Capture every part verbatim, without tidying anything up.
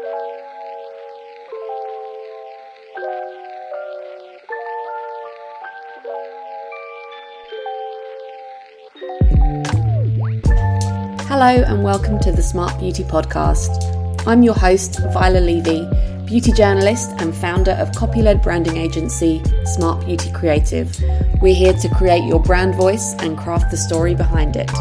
Hello and welcome to the Smart Beauty Podcast. I'm your host, Viola Levy, beauty journalist and founder of copy-led branding agency Smart Beauty Creative. We're here to create your brand voice and craft the story behind it.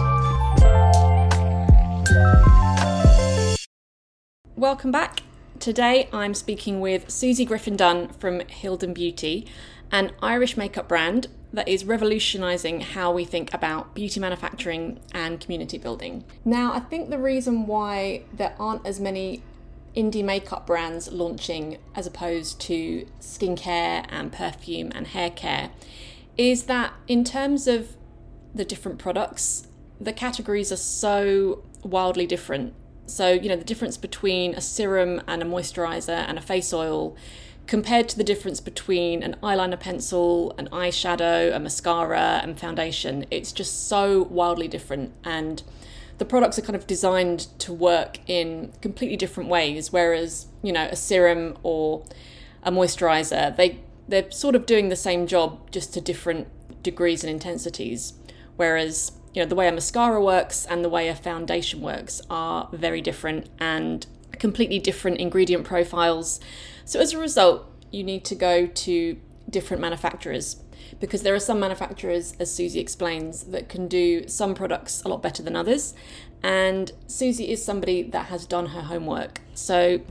Welcome back. Today I'm speaking with Susie Griffin-Dunn from Hilden Beauty, an Irish makeup brand that is revolutionising how we think about beauty manufacturing and community building. Now, I think the reason why there aren't as many indie makeup brands launching as opposed to skincare and perfume and hair care is that in terms of the different products, the categories are so wildly different. So, you know, the difference between a serum and a moisturiser and a face oil compared to the difference between an eyeliner pencil, an eyeshadow, a mascara and foundation, it's just so wildly different. And the products are kind of designed to work in completely different ways. Whereas, you know, a serum or a moisturiser, they, they're sort of doing the same job, just to different degrees and intensities. Whereas, you know, the way a mascara works and the way a foundation works are very different and completely different ingredient profiles. So as a result, you need to go to different manufacturers because there are some manufacturers, as Susie explains, that can do some products a lot better than others. And Susie is somebody that has done her homework. So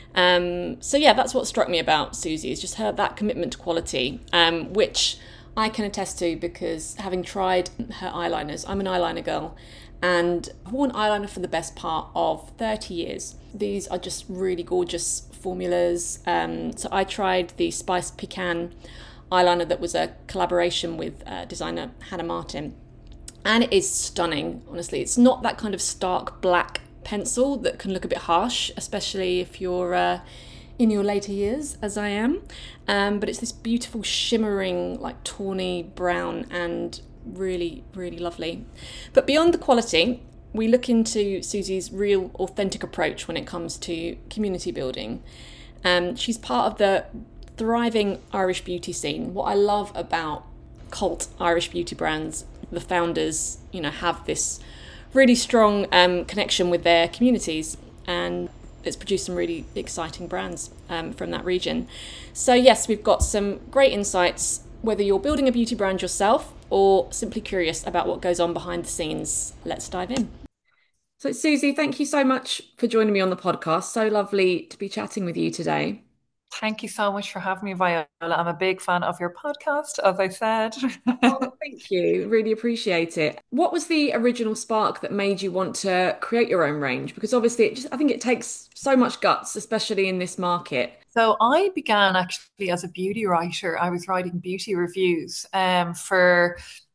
um, so yeah, that's what struck me about Susie, is just her that commitment to quality, um, which I can attest to because having tried her eyeliners, I'm an eyeliner girl, and I've worn eyeliner for the best part of thirty years. These are just really gorgeous formulas. Um, so I tried the Spice Pecan eyeliner that was a collaboration with uh, designer Hannah Martin. And it is stunning, honestly. It's not that kind of stark black pencil that can look a bit harsh, especially if you're uh, in your later years, as I am. Um, but it's this beautiful shimmering, like tawny brown and really, really lovely. But beyond the quality, we look into Susie's real authentic approach when it comes to community building. Um, she's part of the thriving Irish beauty scene. What I love about cult Irish beauty brands, the founders, you know, have this really strong um, connection with their communities, and it's produced some really exciting brands um, from that region. So yes, we've got some great insights, whether you're building a beauty brand yourself or simply curious about what goes on behind the scenes. Let's dive in. So Susie, thank you so much for joining me on the podcast. So lovely to be chatting with you today. Thank you so much for having me, Viola. I'm a big fan of your podcast, as I said. Oh, thank you. Really appreciate it. What was the original spark that made you want to create your own range? Because obviously it just, I think it takes so much guts, especially in this market. So I began actually as a beauty writer. I was writing beauty reviews um, for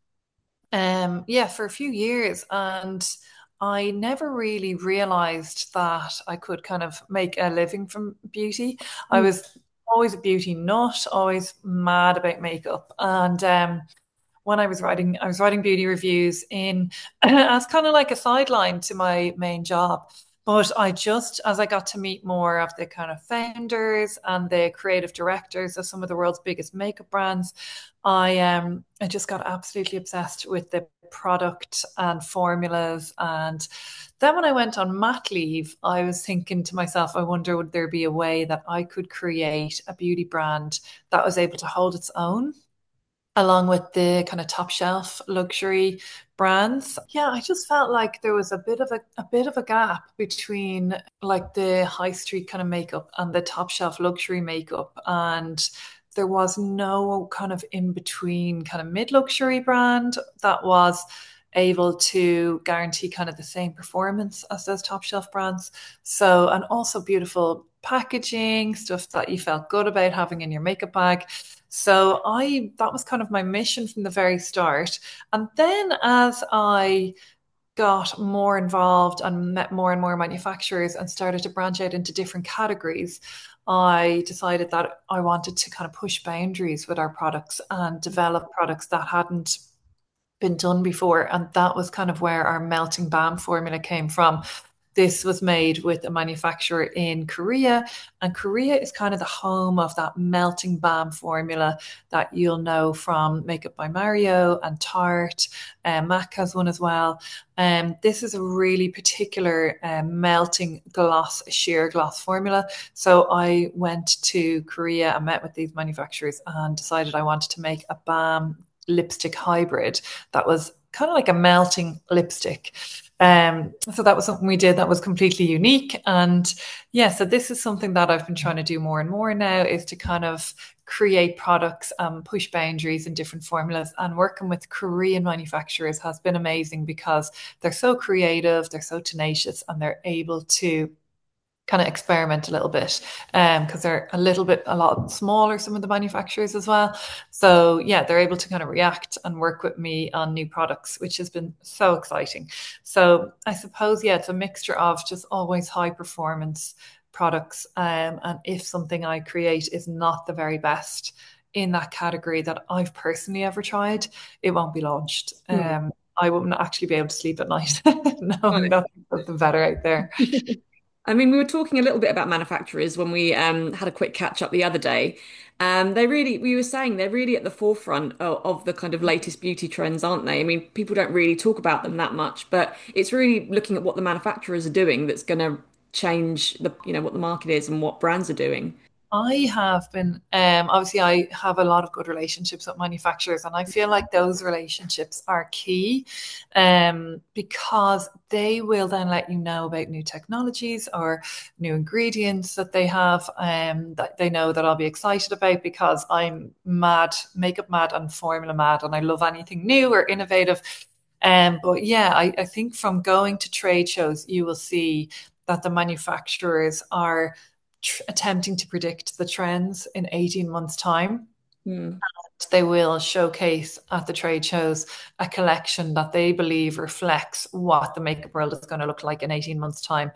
um, yeah, for a few years, and I never really realized that I could kind of make a living from beauty. I Mm. was always a beauty nut, always mad about makeup, and um, when I was writing, I was writing beauty reviews in as kind of like a sideline to my main job. But I just, as I got to meet more of the kind of founders and the creative directors of some of the world's biggest makeup brands, I um I just got absolutely obsessed with the product and formulas. And then when I went on mat leave, I was thinking to myself, I wonder would there be a way that I could create a beauty brand that was able to hold its own along with the kind of top shelf luxury brands. Yeah, I just felt like there was a bit of a, a bit of a gap between like the high street kind of makeup and the top shelf luxury makeup. And there was no kind of in between kind of mid luxury brand that was able to guarantee kind of the same performance as those top shelf brands. So, and also beautiful packaging, stuff that you felt good about having in your makeup bag. So I that was kind of my mission from the very start. And then as I got more involved and met more and more manufacturers and started to branch out into different categories, I decided that I wanted to kind of push boundaries with our products and develop products that hadn't been done before. And that was kind of where our melting balm formula came from. this was made with a manufacturer in Korea, and Korea is kind of the home of that melting balm formula that you'll know from Makeup by Mario and Tarte. Um, MAC has one as well. Um, this is a really particular um, melting gloss, sheer gloss formula. So I went to Korea and met with these manufacturers and decided I wanted to make a balm lipstick hybrid that was kind of like a melting lipstick. Um, so that was something we did that was completely unique. And yeah, so this is something that I've been trying to do more and more now is to kind of create products, um, push boundaries in different formulas. And working with Korean manufacturers has been amazing because they're so creative, they're so tenacious, and they're able to kind of experiment a little bit um because they're a little bit a lot smaller, some of the manufacturers as well. So yeah, they're able to kind of react and work with me on new products, which has been so exciting. So I suppose, yeah, it's a mixture of just always high performance products, um and if something I create is not the very best in that category that I've personally ever tried, it won't be launched. Hmm. um I wouldn't actually be able to sleep at night knowing Right. that there's something better out there. I mean, we were talking a little bit about manufacturers when we um, had a quick catch up the other day. Um, they really, we were saying they're really at the forefront of, of the kind of latest beauty trends, aren't they? I mean, people don't really talk about them that much, but it's really looking at what the manufacturers are doing that's going to change the, you know, what the market is and what brands are doing. I have been, um, obviously, I have a lot of good relationships with manufacturers, and I feel like those relationships are key, um, because they will then let you know about new technologies or new ingredients that they have, um, that they know that I'll be excited about because I'm mad, makeup mad, and formula mad, and I love anything new or innovative. Um, but yeah, I, I think from going to trade shows, you will see that the manufacturers are tr- attempting to predict the trends in eighteen months' time. Hmm. They will showcase at the trade shows a collection that they believe reflects what the makeup world is going to look like in eighteen months' time.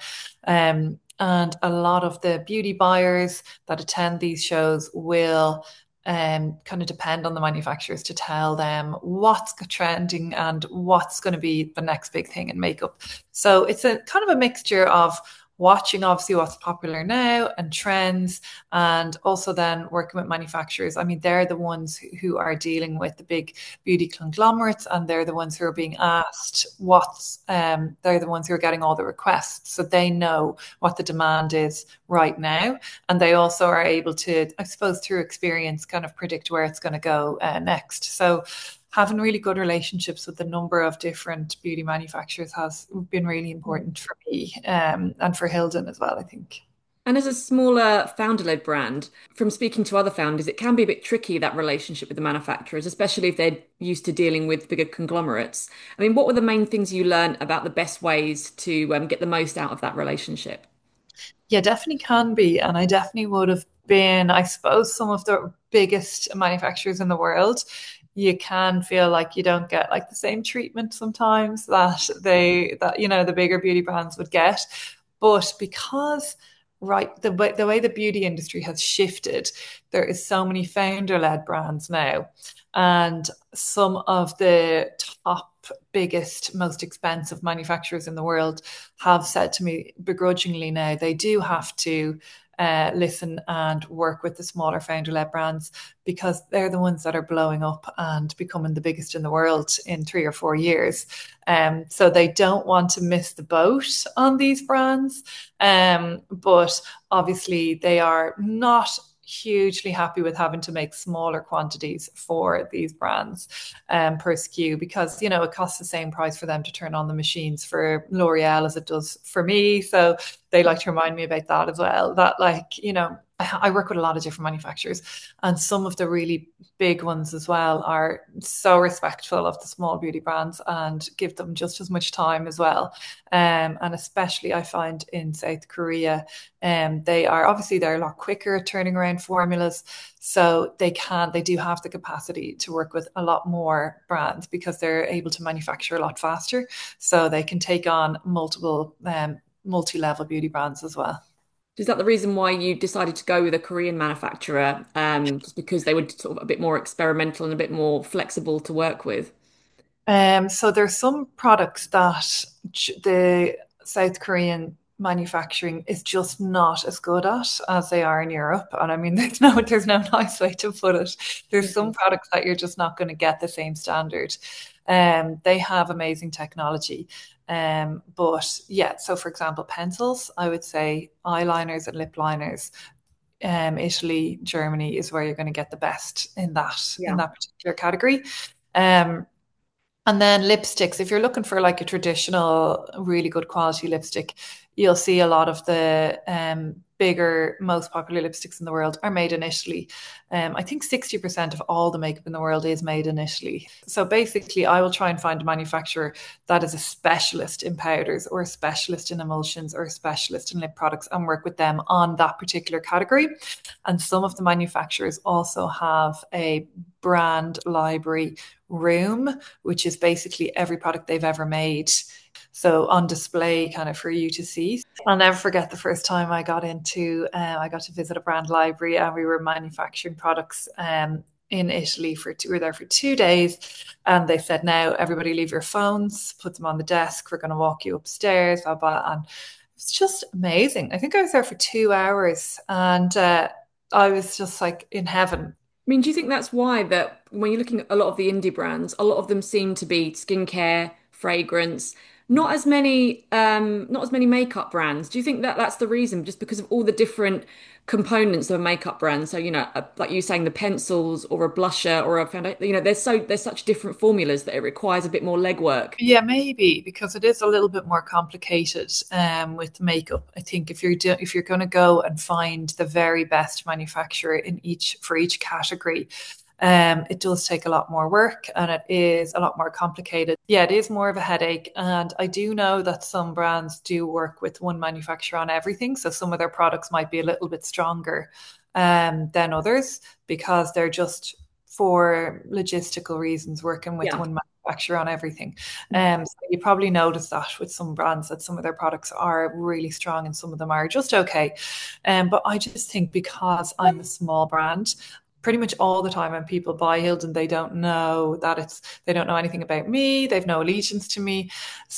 Um, and a lot of the beauty buyers that attend these shows will um, kind of depend on the manufacturers to tell them what's trending and what's going to be the next big thing in makeup. So it's a kind of a mixture of watching obviously what's popular now and trends, and also then working with manufacturers. I mean, they're the ones who, who are dealing with the big beauty conglomerates, and they're the ones who are being asked what's, um, they're the ones who are getting all the requests. So they know what the demand is right now. And they also are able to, I suppose, through experience, kind of predict where it's going to go uh, next. So having really good relationships with a number of different beauty manufacturers has been really important for me, um, and for Hilden as well, I think. And as a smaller founder-led brand, from speaking to other founders, it can be a bit tricky, that relationship with the manufacturers, especially if they're used to dealing with bigger conglomerates. I mean, what were the main things you learned about the best ways to um, get the most out of that relationship? Yeah, definitely can be. And I definitely would have been, I suppose, some of the biggest manufacturers in the world. You can feel like you don't get like the same treatment sometimes that they, that, you know, the bigger beauty brands would get. But because, right, the way, the way the beauty industry has shifted, there is so many founder-led brands now. And some of the top, biggest, most expensive manufacturers in the world have said to me begrudgingly now they do have to uh, listen and work with the smaller founder-led brands because they're the ones that are blowing up and becoming the biggest in the world in three or four years. Um, so they don't want to miss the boat on these brands. Um, but obviously they are not hugely happy with having to make smaller quantities for these brands, um, per S K U, because you know it costs the same price for them to turn on the machines for L'Oreal as it does for me. So they like to remind me about that as well. That, like, you know, I, I work with a lot of different manufacturers, and some of the really big ones as well are so respectful of the small beauty brands and give them just as much time as well. Um, and especially I find in South Korea, um, they are obviously they're a lot quicker at turning around formulas, so they can they do have the capacity to work with a lot more brands because they're able to manufacture a lot faster, so they can take on multiple um, multi-level beauty brands as well. Is that the reason why you decided to go with a Korean manufacturer, um, just because they were sort of a bit more experimental and a bit more flexible to work with? Um, so there's some products that the South Korean manufacturing is just not as good at as they are in Europe. And I mean, there's no there's no nice way to put it. There's some Mhm. products that you're just not going to get the same standard. Um, they have amazing technology. Um, but yeah, so for example, pencils, I would say eyeliners and lip liners, um, Italy, Germany is where you're going to get the best in that in Yeah. that particular category. Um, and then lipsticks, if you're looking for like a traditional, really good quality lipstick, you'll see a lot of the um, bigger, most popular lipsticks in the world are made in Italy. Um, I think sixty percent of all the makeup in the world is made in Italy. So basically, I will try and find a manufacturer that is a specialist in powders or a specialist in emulsions or a specialist in lip products and work with them on that particular category. And some of the manufacturers also have a brand library room, which is basically every product they've ever made. So on display kind of for you to see. I'll never forget the first time I got into, uh, I got to visit a brand library and we were manufacturing products um, in Italy for two, we were there for two days. And they said, now everybody leave your phones, put them on the desk. We're going to walk you upstairs. Blah, blah. And it's just amazing. I think I was there for two hours and uh, I was just like in heaven. I mean, do you think that's why that when you're looking at a lot of the indie brands, a lot of them seem to be skincare, fragrance, not as many, um, not as many makeup brands. Do you think that that's the reason, just because of all the different components of a makeup brand? So, you know, uh, like you saying, the pencils or a blusher or a foundation, you know, there's so there's such different formulas that it requires a bit more legwork. Yeah, maybe because it is a little bit more complicated um, with makeup. I think if you're do if you're going to go and find the very best manufacturer in each for each category, um, it does take a lot more work and it is a lot more complicated. Yeah, it is more of a headache. And I do know that some brands do work with one manufacturer on everything. So some of their products might be a little bit stronger um, than others because they're just for logistical reasons working with Yeah. one manufacturer on everything. Um, so you probably notice that with some brands that some of their products are really strong and some of them are just okay. Um, but I just think because I'm a small brand, pretty much all the time when people buy Hilden, they don't know that it's they don't know anything about me. They've no allegiance to me,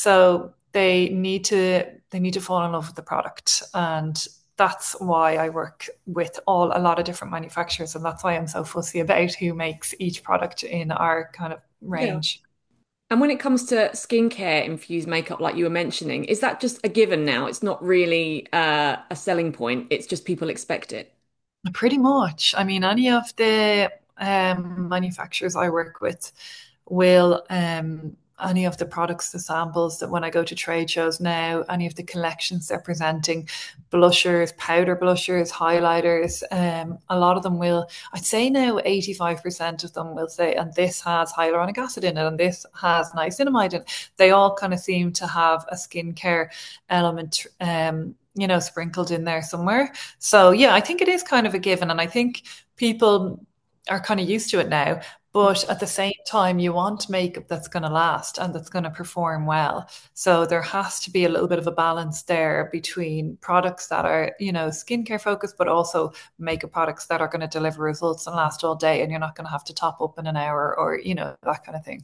so they need to they need to fall in love with the product, and that's why I work with all a lot of different manufacturers, and that's why I'm so fussy about who makes each product in our kind of Yeah. range. And when it comes to skincare infused makeup, like you were mentioning, is that just a given now? It's not really uh, a selling point. It's just people expect it. Pretty much. I mean, any of the um, manufacturers I work with will, um, any of the products, the samples that when I go to trade shows now, any of the collections they're presenting, blushers, powder blushers, highlighters, um, a lot of them will, I'd say now eighty-five percent of them will say, and this has hyaluronic acid in it, and this has niacinamide in it. They all kind of seem to have a skincare element, um, you know, sprinkled in there somewhere. So yeah, I think it is kind of a given, and I think people are kind of used to it now. But at the same time, you want makeup that's going to last and that's going to perform well. So there has to be a little bit of a balance there between products that are, you know, skincare focused, but also makeup products that are going to deliver results and last all day, and you're not going to have to top up in an hour or, you know, that kind of thing.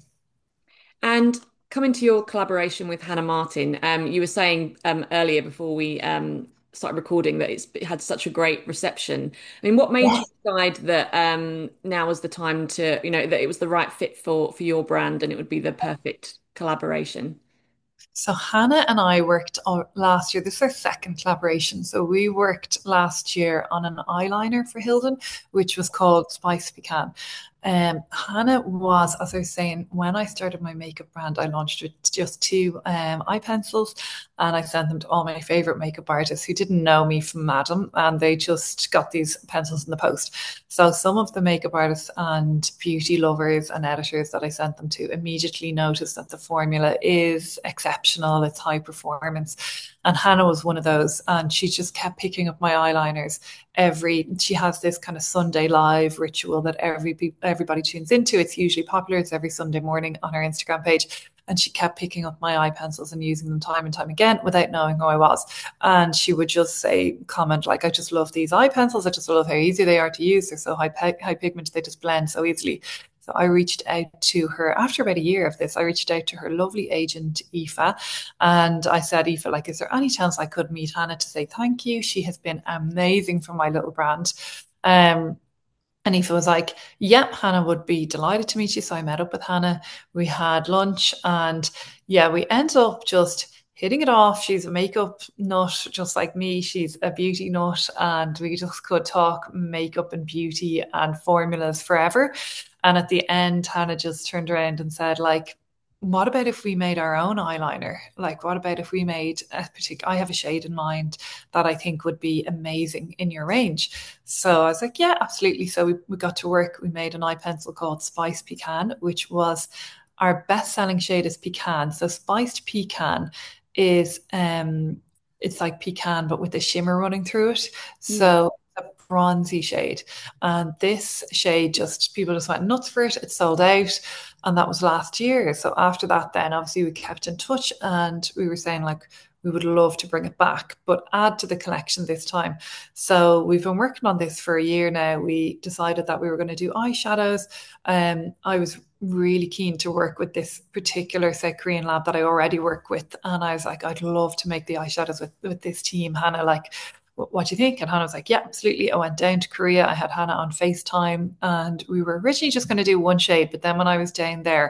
And coming to your collaboration with Hannah Martin, um, you were saying um, earlier before we um, started recording that it's, it had such a great reception. I mean, what made you decide that um, now was the time to, you know, that it was the right fit for for your brand and it would be the perfect collaboration? So Hannah and I worked on last year. This is our second collaboration. So we worked last year on an eyeliner for Hilden, which was called Spice Pecan. Um, Hannah was, as I was saying, when I started my makeup brand, I launched with just two um, eye pencils and I sent them to all my favorite makeup artists who didn't know me from Madam, and they just got these pencils in the post. So some of the makeup artists and beauty lovers and editors that I sent them to immediately noticed that the formula is exceptional, it's high performance. And Hannah was one of those, and she just kept picking up my eyeliners every. She has this kind of Sunday live ritual that every everybody tunes into. It's usually popular. It's every Sunday morning on her Instagram page. And she kept picking up my eye pencils and using them time and time again without knowing who I was. And she would just say, comment like, I just love these eye pencils. I just love how easy they are to use. They're so high, high pigment. They just blend so easily. So I reached out to her after about a year of this. I reached out to her lovely agent, Aoife, and I said, Aoife, like, is there any chance I could meet Hannah to say thank you? She has been amazing for my little brand. Um, and Aoife was like, yeah, Hannah would be delighted to meet you. So I met up with Hannah. We had lunch and yeah, we ended up just hitting it off. She's a makeup nut, just like me. She's a beauty nut. And we just could talk makeup and beauty and formulas forever. And at the end, Hannah just turned around and said, like, what about if we made our own eyeliner? Like, what about if we made a particular, I have a shade in mind that I think would be amazing in your range. So I was like, yeah, absolutely. So we, we got to work. We made an eye pencil called Spice Pecan, which was our best selling shade is pecan. So spiced pecan is um it's like pecan but with a shimmer running through it. Mm. So a bronzy shade. And this shade just people just went nuts for it. It sold out. And that was last year. So after that, then obviously we kept in touch and we were saying like we would love to bring it back, but add to the collection this time. So we've been working on this for a year now. We decided that we were going to do eyeshadows. Um, I was really keen to work with this particular South Korean lab that I already work with. And I was like, I'd love to make the eyeshadows with, with this team. Hannah, like, what do you think? And Hannah was like, yeah, absolutely. I went down to Korea. I had Hannah on FaceTime and we were originally just going to do one shade. But then when I was down there,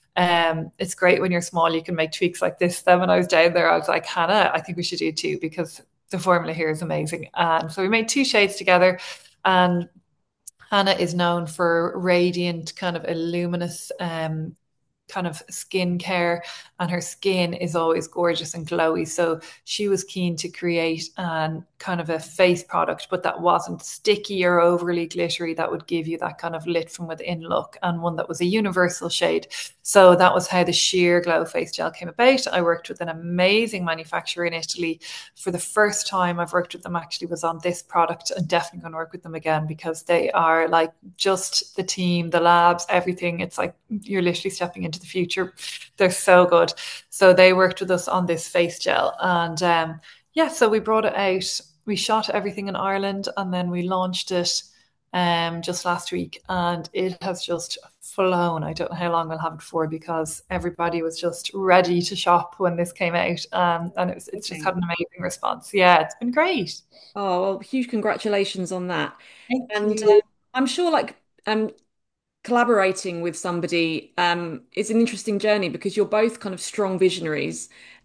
um, it's great when you're small, you can make tweaks like this. Then when I was down there, I was like, Hannah, I think we should do two because the formula here is amazing. And so we made two shades together. And Hannah is known for radiant, kind of a luminous um, kind of skincare, and her skin is always gorgeous and glowy. So she was keen to create an kind of a face product, but that wasn't sticky or overly glittery, that would give you that kind of lit from within look, and one that was a universal shade. So that was how the Sheer Glow Face Gel came about. I worked with an amazing manufacturer in Italy. For the first time I've worked with them actually was on this product, and definitely going to work with them again because they are like just the team, the labs, everything. It's like you're literally stepping into the future. They're so good. So they worked with us on this face gel. And um, yeah, so we brought it out. We shot everything in Ireland and then we launched it um, just last week. And it has just flown. I don't know how long we'll have it for because everybody was just ready to shop when this came out. Um, and it's, it's just Okay. had an amazing response. Yeah, it's been great. Oh, well, huge congratulations on that. Thank And uh, you. I'm sure like um collaborating with somebody um is an interesting journey because you're both kind of strong visionaries.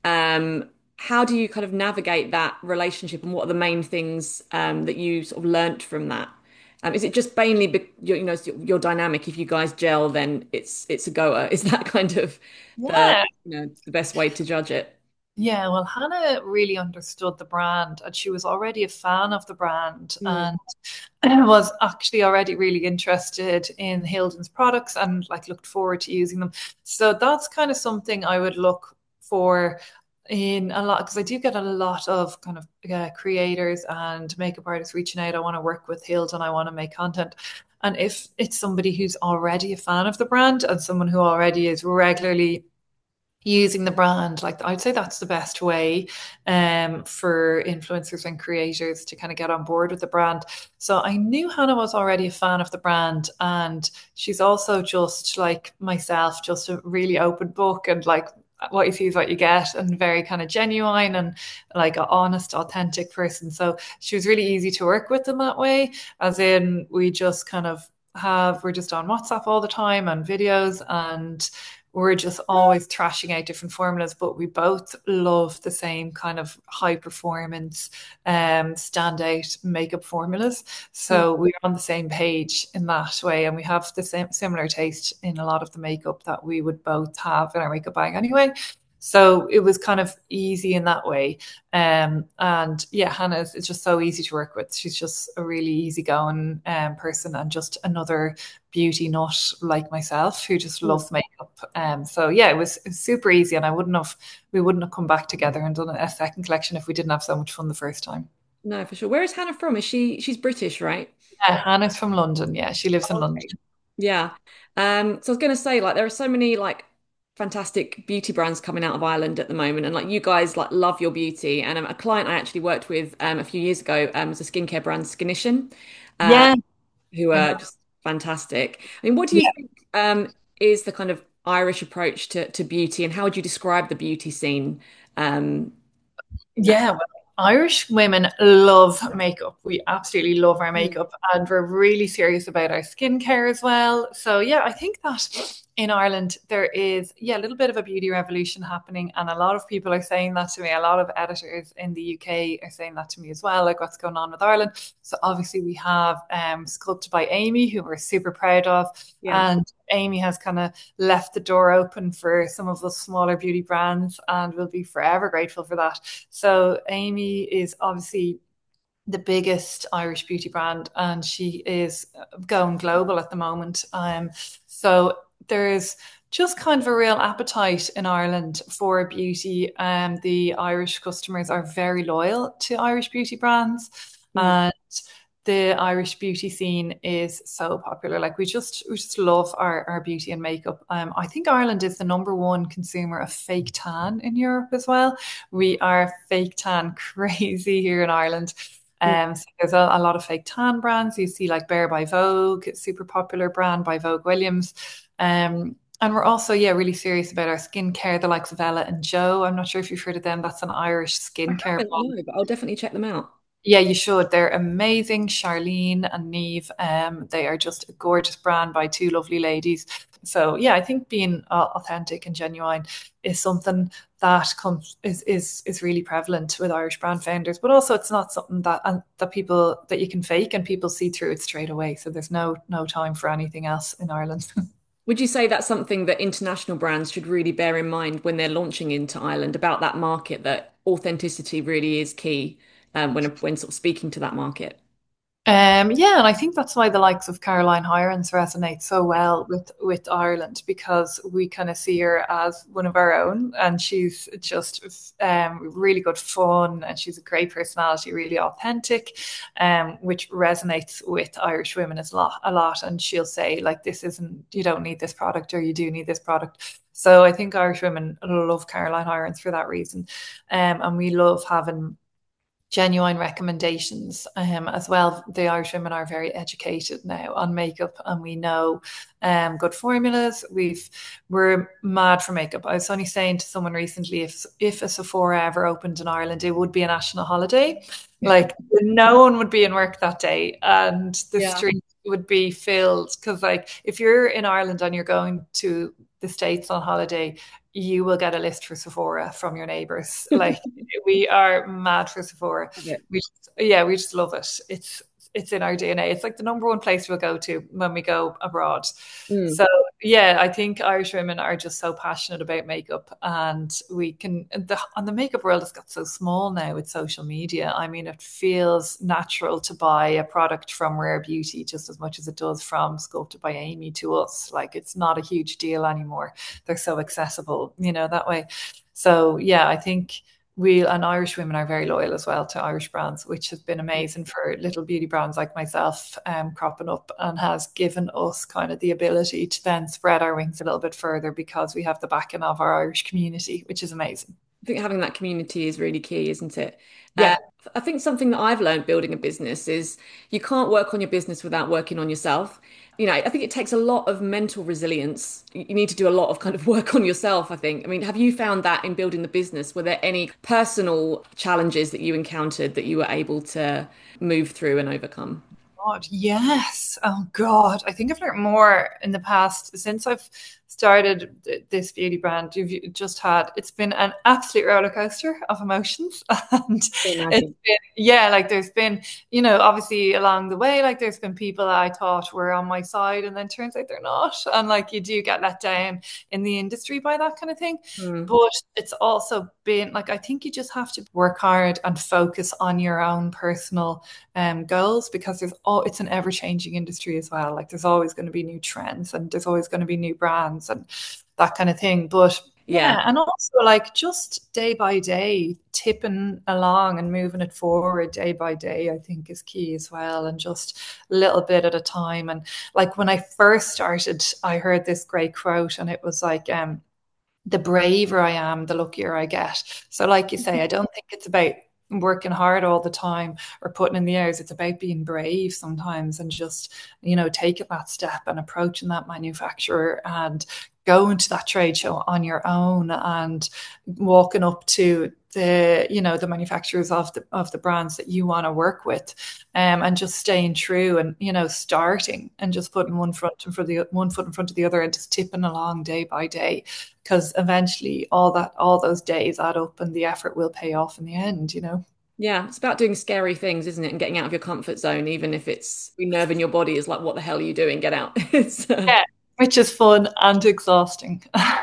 Um, how do you kind of navigate that relationship and what are the main things um that you sort of learnt from that? Um, is it just mainly be, you know, your dynamic? If you guys gel, then it's it's a goer. Is that kind of the Yeah. you know the best way to judge it? Yeah, well, Hannah really understood the brand and she was already a fan of the brand Mm. and was actually already really interested in Hilden's products and like looked forward to using them. So that's kind of something I would look for in a lot because I do get a lot of kind of uh, creators and makeup artists reaching out. I want to work with Hilden, I want to make content. And if it's somebody who's already a fan of the brand and someone who already is regularly using the brand, like I'd say that's the best way um for influencers and creators to kind of get on board with the brand. So I knew Hannah was already a fan of the brand and she's also just like myself, just a really open book and like what you see is what you get and very kind of genuine and like an honest, authentic person. So she was really easy to work with in that way, as in we just kind of have we're just on WhatsApp all the time and videos and we're just always trashing out different formulas, but we both love the same kind of high performance, um, standout makeup formulas. Mm. So we're on the same page in that way, and we have the same similar taste in a lot of the makeup that we would both have in our makeup bag anyway. So it was kind of easy in that way. Um, and yeah, Hannah is, is just so easy to work with. She's just a really easygoing um, person and just another beauty nut like myself who just Mm. loves makeup. Um, so yeah, it was, it was super easy, and I wouldn't have we wouldn't have come back together and done a second collection if we didn't have so much fun the first time. No, for sure. Where is Hannah from? Is she she's British, right? Yeah, Hannah's from London. Yeah, she lives in London. Okay. Yeah. Um, so I was going to say, like, there are so many like fantastic beauty brands coming out of Ireland at the moment, and like you guys like love your beauty. And um, a client I actually worked with um, a few years ago um, was a skincare brand, Skinician, uh, Yeah, who I are know. just fantastic. I mean, what do you Yeah. think um, is the kind of Irish approach to, to beauty, and how would you describe the beauty scene? Um, now? Yeah, well, Irish women love makeup. We absolutely love our Mm. makeup, and we're really serious about our skincare as well. So yeah, I think that in Ireland there is, yeah, a little bit of a beauty revolution happening, and a lot of people are saying that to me. A lot of editors in the U K are saying that to me as well, like what's going on with Ireland. So obviously we have um, Sculpted by Amy, who we're super proud of, Yeah. and Amy has kind of left the door open for some of the smaller beauty brands, and we'll be forever grateful for that. So Amy is obviously the biggest Irish beauty brand, and she is going global at the moment. Um, so there's just kind of a real appetite in Ireland for beauty. Um, the Irish customers are very loyal to Irish beauty brands, Mm. and the Irish beauty scene is so popular. Like we just we just love our, our beauty and makeup. Um, I think Ireland is the number one consumer of fake tan in Europe as well. We are fake tan crazy here in Ireland. Mm. Um, so there's a, a lot of fake tan brands. You see like Bare by Vogue, it's a super popular brand by Vogue Williams. Um, and we're also, yeah, really serious about our skincare, the likes of Ella and Joe. I'm not sure if you've heard of them. That's an Irish I skincare haven't, brand. no, but I'll definitely check them out. Yeah, you should. They're amazing. Charlene and Neve, um, they are just a gorgeous brand by two lovely ladies. So yeah, I think being uh, authentic and genuine is something that comes is is is really prevalent with Irish brand founders. But also, it's not something that and that people that you can fake and people see through it straight away. So there's no no time for anything else in Ireland. Would you say that's something that international brands should really bear in mind when they're launching into Ireland about that market, that authenticity really is key um, when when sort of speaking to that market? Um, yeah, and I think that's why the likes of Caroline Hirons resonate so well with with Ireland because we kind of see her as one of our own, and she's just um, really good fun, and she's a great personality, really authentic, um, which resonates with Irish women as lot a lot. And she'll say like, "This isn't, you don't need this product, or you do need this product." So I think Irish women love Caroline Hirons for that reason, um, and we love having genuine recommendations um, as well. The Irish women are very educated now on makeup, and we know um, good formulas. We've we're mad for makeup. I was only saying to someone recently, if if a Sephora ever opened in Ireland, it would be a national holiday. Like no one would be in work that day, and the Yeah. street would be filled. Because like if you're in Ireland and you're going to the States on holiday, you will get a list for Sephora from your neighbors. Like we are mad for Sephora. Love it. We just, yeah, we just love it. It's it's in our D N A. It's like the number one place we'll go to when we go abroad. Mm. So yeah, I think Irish women are just so passionate about makeup, and we can the and the makeup world has got so small now with social media. I mean, it feels natural to buy a product from Rare Beauty just as much as it does from Sculpted by Amy to us. Like it's not a huge deal anymore. They're so accessible, you know, that way. So yeah, I think we and Irish women are very loyal as well to Irish brands, which has been amazing for little beauty brands like myself um, cropping up, and has given us kind of the ability to then spread our wings a little bit further because we have the backing of our Irish community, which is amazing. I think having that community is really key, isn't it? Uh, Yeah. I think something that I've learned building a business is you can't work on your business without working on yourself. You know, I think it takes a lot of mental resilience. You you need to do a lot of kind of work on yourself, I think. I mean, have you found that in building the business? Were there any personal challenges that you encountered that you were able to move through and overcome? God, yes. Oh God, I think I've learned more in the past since I've started th- this beauty brand. You've just had it's been an absolute roller coaster of emotions, and I it's imagine. been yeah, like there's been you know obviously along the way, like there's been people that I thought were on my side, and then turns out they're not, and like you do get let down in the industry by that kind of thing. Mm. But it's also been like I think you just have to work hard and focus on your own personal um, goals because there's all it's an ever changing industry as well. Like there's always going to be new trends and there's always going to be new brands and that kind of thing. But Yeah. yeah, and also like just day by day, tipping along and moving it forward day by day, I think is key as well. And just a little bit at a time. And like when I first started, I heard this great quote and it was like, um, the braver I am, the luckier I get. So, like you say, I don't think it's about working hard all the time or putting in the hours. It's about being brave sometimes and just, you know, taking that step and approaching that manufacturer and going to that trade show on your own and walking up to the, you know, the manufacturers of the of the brands that you want to work with, um, and just staying true and, you know, starting and just putting one front in front of the one foot in front of the other and just tipping along day by day, because eventually all that all those days add up and the effort will pay off in the end, you know. Yeah, it's about doing scary things, isn't it? And getting out of your comfort zone, even if it's nerve in your body is like, what the hell are you doing? Get out. It's, uh... Yeah, which is fun and exhausting.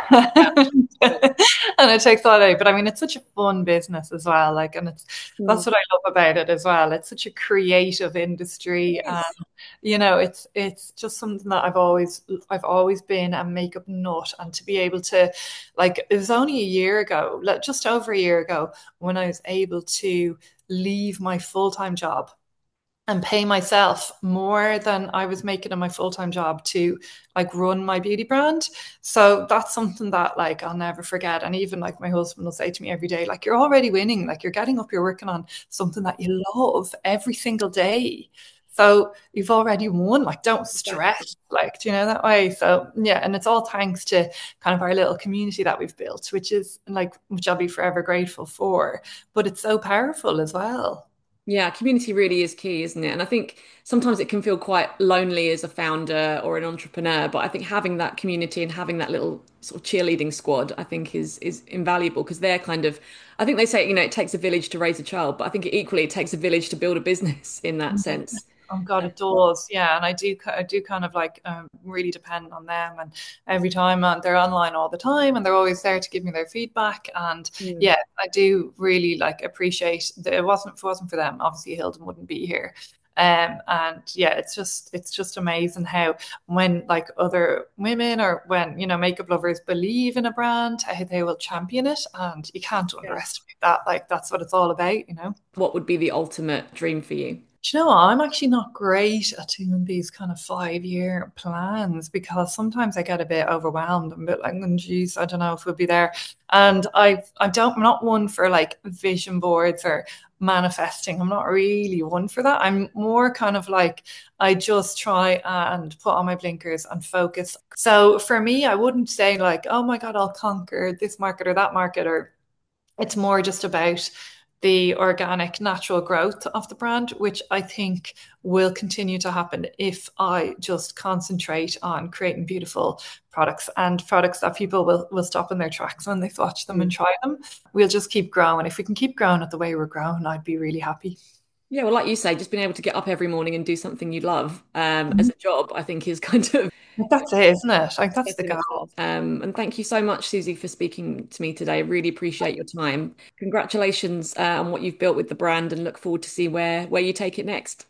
And it takes a lot out. But I mean, it's such a fun business as well. Like, and it's mm. that's what I love about it as well. It's such a creative industry. Yes. And you know, it's it's just something that I've always I've always been a makeup nut. And to be able to, like, it was only a year ago, just over a year ago, when I was able to leave my full-time job and pay myself more than I was making in my full-time job to like run my beauty brand. So that's something that like I'll never forget. And even like my husband will say to me every day, like, you're already winning, like you're getting up, you're working on something that you love every single day. So you've already won, like don't stress, like, do you know, that way. So yeah, and it's all thanks to kind of our little community that we've built, which is like, which I'll be forever grateful for, but it's so powerful as well. Yeah, community really is key, isn't it? And I think sometimes it can feel quite lonely as a founder or an entrepreneur, but I think having that community and having that little sort of cheerleading squad, I think is is invaluable, because they're kind of, I think they say, you know, it takes a village to raise a child, but I think equally it takes a village to build a business in that sense. Oh God, it does. Yeah, and I do, I do kind of like um, really depend on them. And every time uh, they're online all the time, and they're always there to give me their feedback. And mm. yeah, I do really like appreciate that. It wasn't, if it wasn't for them, obviously Hilden wouldn't be here. Um, and yeah, it's just, it's just amazing how when like other women or when, you know, makeup lovers believe in a brand, how they will champion it, and you can't underestimate yeah. that. Like that's what it's all about, you know. What would be the ultimate dream for you? Do you know what? I'm actually not great at doing these kind of five-year plans, because sometimes I get a bit overwhelmed. I'm a bit like, oh, geez, I don't know if we'll be there. And I, I don't, I'm not one for like vision boards or manifesting. I'm not really one for that. I'm more kind of like, I just try and put on my blinkers and focus. So for me, I wouldn't say like, oh my God, I'll conquer this market or that market, or it's more just about the organic, natural growth of the brand, which I think will continue to happen if I just concentrate on creating beautiful products and products that people will, will stop in their tracks when they watch them mm. and try them. We'll just keep growing. If we can keep growing at the way we're growing, I'd be really happy. Yeah, well, like you say, just being able to get up every morning and do something you love um, mm-hmm. as a job, I think is kind of... That's it, isn't it? Like, that's the goal. Um, and thank you so much, Susie, for speaking to me today. Really appreciate your time. Congratulations uh, on what you've built with the brand, and look forward to see where, where you take it next.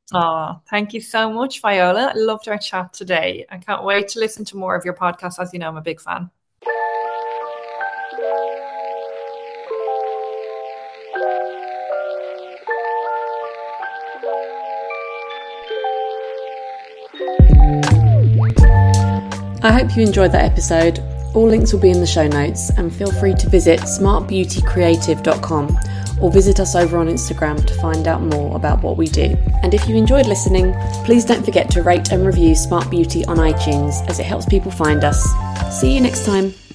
Oh, thank you so much, Viola. I loved our chat today. I can't wait to listen to more of your podcast. As you know, I'm a big fan. I hope you enjoyed that episode. All links will be in the show notes, and feel free to visit smart beauty creative dot com or visit us over on Instagram to find out more about what we do. And if you enjoyed listening, please don't forget to rate and review Smart Beauty on iTunes, as it helps people find us. See you next time.